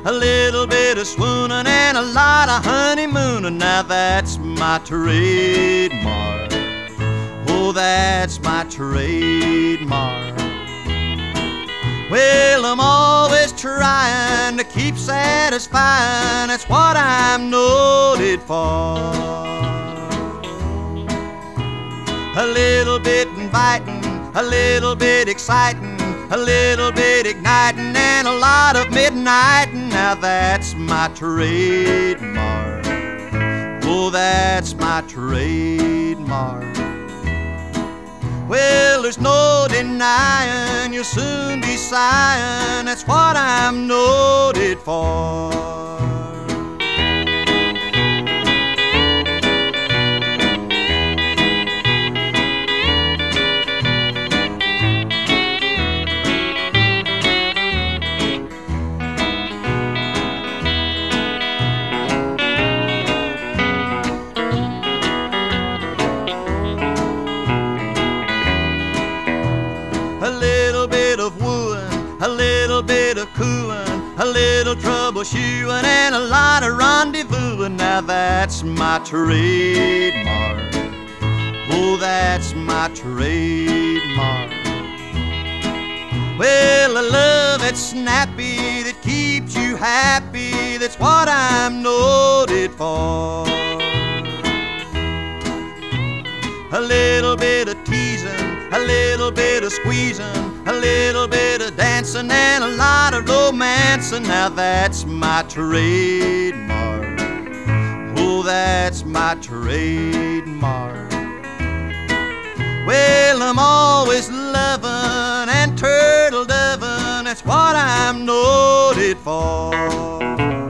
a little bit of swooning, and a lot of honeymooning. Now that's my trademark. Oh, that's my trademark. Well, I'm always trying to keep satisfying. That's what I'm noted for. A little bit inviting, a little bit exciting, a little bit igniting, and a lot of midnighting. Now that's my trademark. Oh, that's my trademark. Well, there's no denying you'll soon be sighing. That's what I'm noted for. A little bit of wooing, a little bit of cooing, a little troubleshooting, and a lot of rendezvousing. Now that's my trademark. Oh, that's my trademark. Well, a love that's snappy, that keeps you happy, that's what I'm noted for. A little bit of teasing, a little bit of squeezing, a little bit of dancing, and a lot of romancing. Now that's my trademark. Oh, that's my trademark. Well, I'm always loving and turtle doving. That's what I'm noted for.